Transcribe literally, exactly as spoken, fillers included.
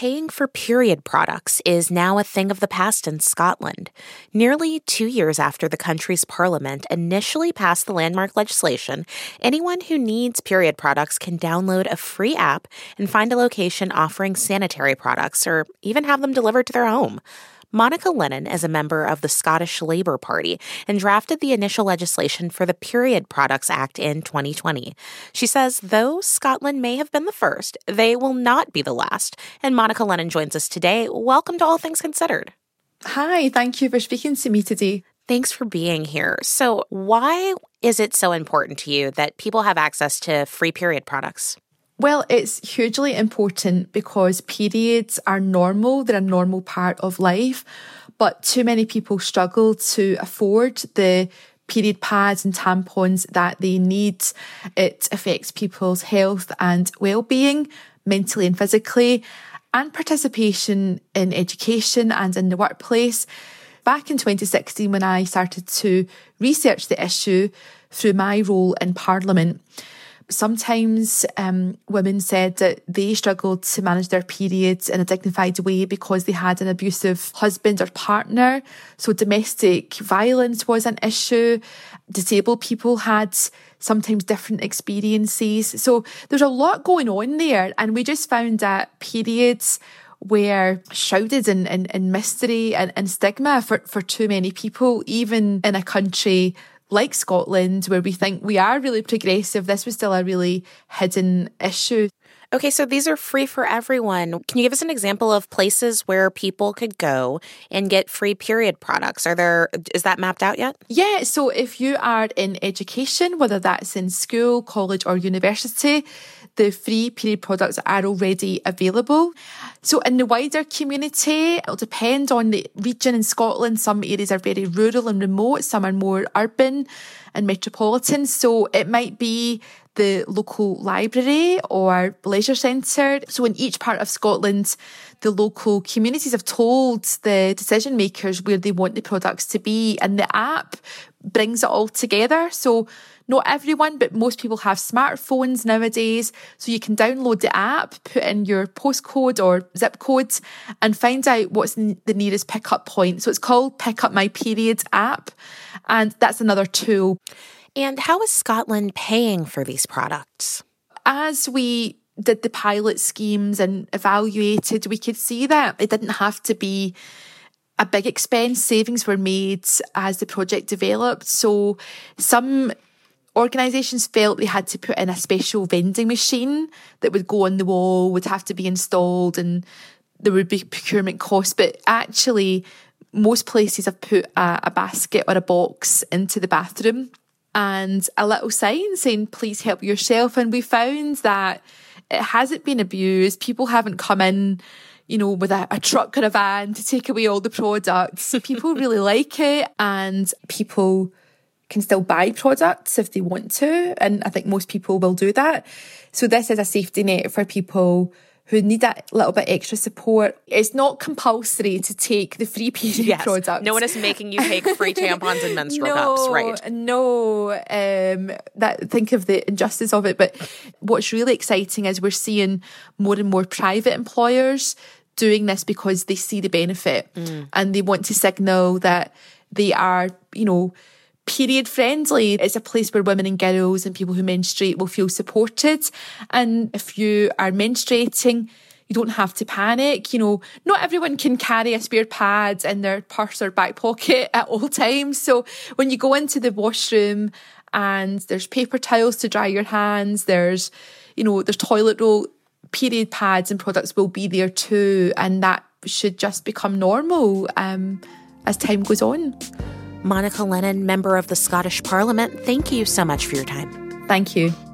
Paying for period products is now a thing of the past in Scotland. Nearly two years after the country's parliament initially passed the landmark legislation, anyone who needs period products can download a free app and find a location offering sanitary products or even have them delivered to their home. Monica Lennon is a member of the Scottish Labour Party and drafted the initial legislation for the Period Products Act in twenty twenty. She says though Scotland may have been the first, they will not be the last. And Monica Lennon joins us today. Welcome to All Things Considered. Hi, thank you for speaking to me today. Thanks for being here. So why is it so important to you that people have access to free period products? Well, it's hugely important because periods are normal. They're a normal part of life, but too many people struggle to afford the period pads and tampons that they need. It affects people's health and well-being, mentally and physically, and participation in education and in the workplace. Back in twenty sixteen, when I started to research the issue through my role in Parliament, sometimes um, women said that they struggled to manage their periods in a dignified way because they had an abusive husband or partner. So domestic violence was an issue. Disabled people had sometimes different experiences. So there's a lot going on there. And we just found that periods were shrouded in, in, in mystery and, and stigma for, for too many people, even in a country like Scotland, where we think we are really progressive. This was still a really hidden issue. Okay, so these are free for everyone. Can you give us an example of places where people could go and get free period products? Are there, is that mapped out yet? Yeah, so if you are in education, whether that's in school, college or university, the free period products are already available. So in the wider community, it'll depend on the region in Scotland. Some areas are very rural and remote, some are more urban and metropolitan. So it might be the local library or leisure centre. So in each part of Scotland, the local communities have told the decision makers where they want the products to be, and the app brings it all together. So not everyone, but most people have smartphones nowadays. So you can download the app, put in your postcode or zip code and find out what's the nearest pickup point. So it's called Pick Up My Period app. And that's another tool. And how is Scotland paying for these products? As we did the pilot schemes and evaluated, we could see that it didn't have to be a big expense. Savings were made as the project developed. So some organisations felt they had to put in a special vending machine that would go on the wall, would have to be installed, and there would be procurement costs. But actually, most places have put a, a basket or a box into the bathroom and a little sign saying, please help yourself. And we found that it hasn't been abused. People haven't come in, you know, with a, a truck or a van to take away all the products. People really like it, and people can still buy products if they want to. And I think most people will do that. So this is a safety net for people who need that little bit extra support. It's not compulsory to take the free period yes. products. No one is making you take free tampons and menstrual no, cups, right? No, um, that think of the injustice of it. But what's really exciting is we're seeing more and more private employers doing this because they see the benefit mm. and they want to signal that they are, you know, period friendly. It's a place where women and girls and people who menstruate will feel supported. And if you are menstruating, you don't have to panic. You know, not everyone can carry a spare pad in their purse or back pocket at all times. So when you go into the washroom and there's paper towels to dry your hands, there's, you know, there's toilet roll, period pads and products will be there too. And that should just become normal um, as time goes on. Monica Lennon, member of the Scottish Parliament, thank you so much for your time. Thank you.